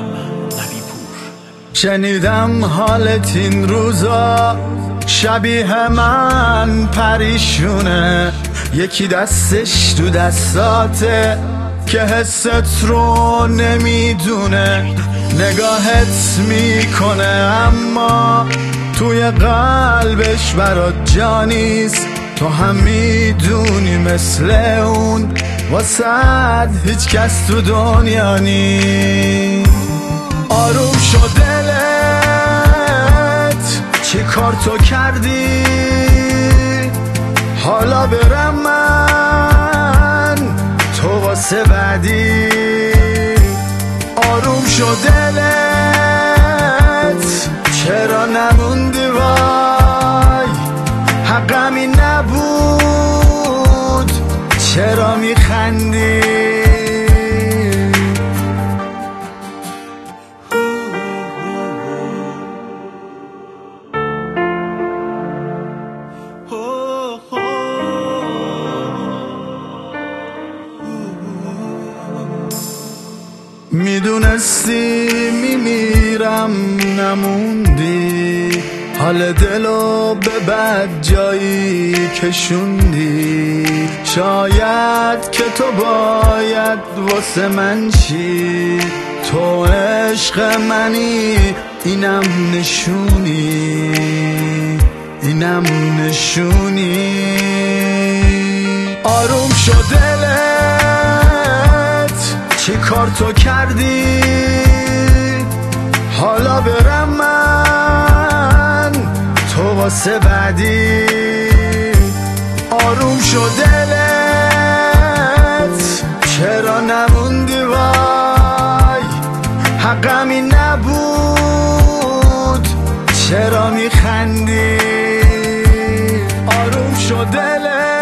شنیدم حالت این روزا شبیه من پریشونه، یکی دستش تو دستاته که حست رو نمیدونه، نگاهت میکنه اما توی قلبش برات جانیست، تو هم میدونی مثل اون واسد هیچ کس تو دنیا نیست. آروم شد دلت چی کار تو کردی، حالا برم من تو واسه بعدی. آروم شد دلت چرا نموندی، وای حقمی نبود چرا میخندی. میدونستی میمیرم نموندی، حال دلو به بد جایی کشوندی، شاید که تو باید واسه من چی، تو عشق منی اینم نشونی، اینم نشونی. آروم شد دلت چی کار تو کردی، حالا برم من تو واسه بعدی. آروم شد دلت چرا نموندی، وای حقمی نبود چرا میخندی. آروم شد دلت